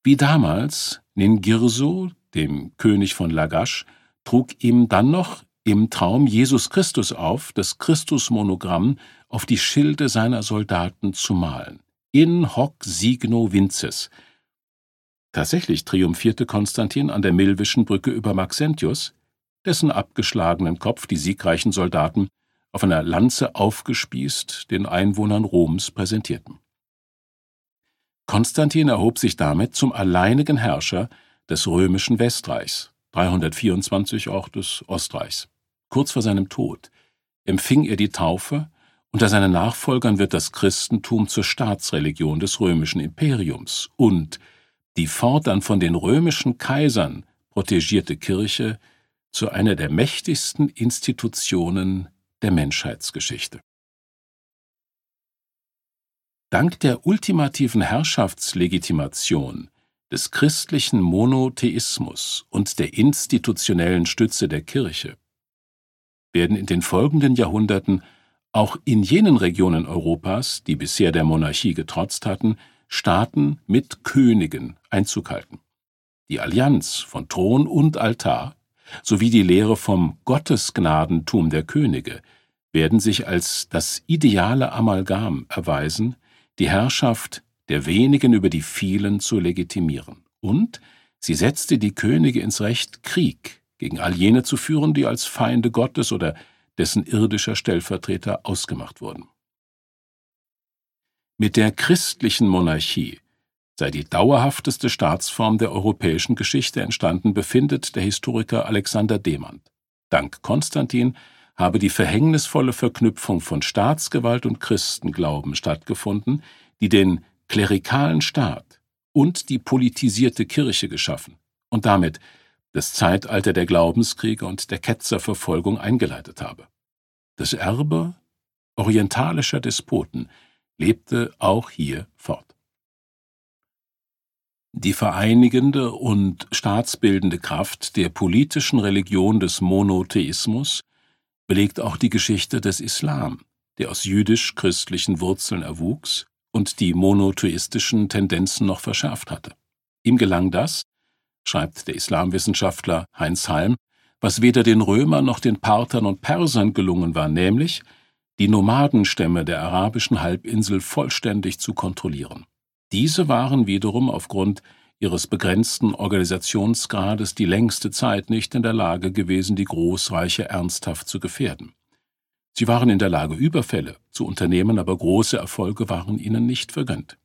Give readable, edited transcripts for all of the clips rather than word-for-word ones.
Wie damals Ningirso, dem König von Lagasch, trug ihm dann noch im Traum Jesus Christus auf, das Christusmonogramm auf die Schilde seiner Soldaten zu malen. In hoc signo vinces. Tatsächlich triumphierte Konstantin an der Milvischen Brücke über Maxentius, dessen abgeschlagenen Kopf die siegreichen Soldaten auf einer Lanze aufgespießt den Einwohnern Roms präsentierten. Konstantin erhob sich damit zum alleinigen Herrscher des römischen Westreichs, 324 auch des Ostreichs. Kurz vor seinem Tod empfing er die Taufe, unter seinen Nachfolgern wird das Christentum zur Staatsreligion des römischen Imperiums und die fortan von den römischen Kaisern protegierte Kirche zu einer der mächtigsten Institutionen der Menschheitsgeschichte. Dank der ultimativen Herrschaftslegitimation des christlichen Monotheismus und der institutionellen Stütze der Kirche werden in den folgenden Jahrhunderten auch in jenen Regionen Europas, die bisher der Monarchie getrotzt hatten, Staaten mit Königen Einzug halten. Die Allianz von Thron und Altar sowie die Lehre vom Gottesgnadentum der Könige werden sich als das ideale Amalgam erweisen, die Herrschaft der wenigen über die vielen zu legitimieren. Und sie setzte die Könige ins Recht, Krieg gegen all jene zu führen, die als Feinde Gottes oder dessen irdischer Stellvertreter ausgemacht wurden. Mit der christlichen Monarchie sei die dauerhafteste Staatsform der europäischen Geschichte entstanden, befindet der Historiker Alexander Demand. Dank Konstantin habe die verhängnisvolle Verknüpfung von Staatsgewalt und Christenglauben stattgefunden, die den klerikalen Staat und die politisierte Kirche geschaffen und damit das Zeitalter der Glaubenskriege und der Ketzerverfolgung eingeleitet habe. Das Erbe orientalischer Despoten lebte auch hier fort. Die vereinigende und staatsbildende Kraft der politischen Religion des Monotheismus belegt auch die Geschichte des Islam, der aus jüdisch-christlichen Wurzeln erwuchs und die monotheistischen Tendenzen noch verschärft hatte. Ihm gelang das, schreibt der Islamwissenschaftler Heinz Halm, was weder den Römern noch den Parthern und Persern gelungen war, nämlich die Nomadenstämme der arabischen Halbinsel vollständig zu kontrollieren. Diese waren wiederum aufgrund ihres begrenzten Organisationsgrades die längste Zeit nicht in der Lage gewesen, die Großreiche ernsthaft zu gefährden. Sie waren in der Lage, Überfälle zu unternehmen, aber große Erfolge waren ihnen nicht vergönnt.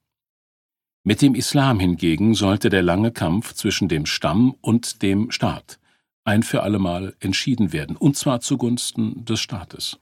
Mit dem Islam hingegen sollte der lange Kampf zwischen dem Stamm und dem Staat ein für allemal entschieden werden, und zwar zugunsten des Staates.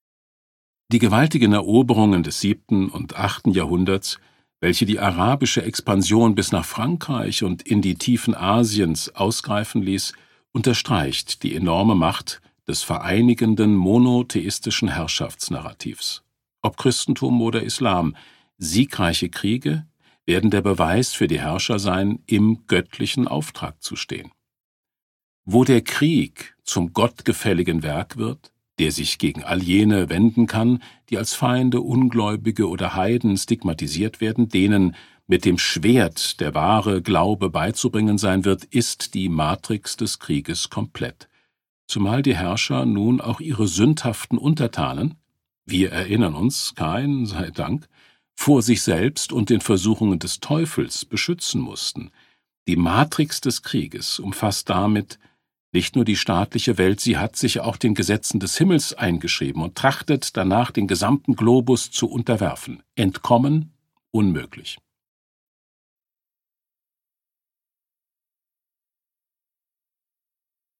Die gewaltigen Eroberungen des 7. und 8. Jahrhunderts, welche die arabische Expansion bis nach Frankreich und in die Tiefen Asiens ausgreifen ließ, unterstreicht die enorme Macht des vereinigenden monotheistischen Herrschaftsnarrativs. Ob Christentum oder Islam, siegreiche Kriege werden der Beweis für die Herrscher sein, im göttlichen Auftrag zu stehen. Wo der Krieg zum gottgefälligen Werk wird, der sich gegen all jene wenden kann, die als Feinde, Ungläubige oder Heiden stigmatisiert werden, denen mit dem Schwert der wahre Glaube beizubringen sein wird, ist die Matrix des Krieges komplett. Zumal die Herrscher nun auch ihre sündhaften Untertanen, wir erinnern uns, Kain sei Dank, vor sich selbst und den Versuchungen des Teufels beschützen mussten. Die Matrix des Krieges umfasst damit nicht nur die staatliche Welt, sie hat sich auch den Gesetzen des Himmels eingeschrieben und trachtet danach, den gesamten Globus zu unterwerfen. Entkommen unmöglich.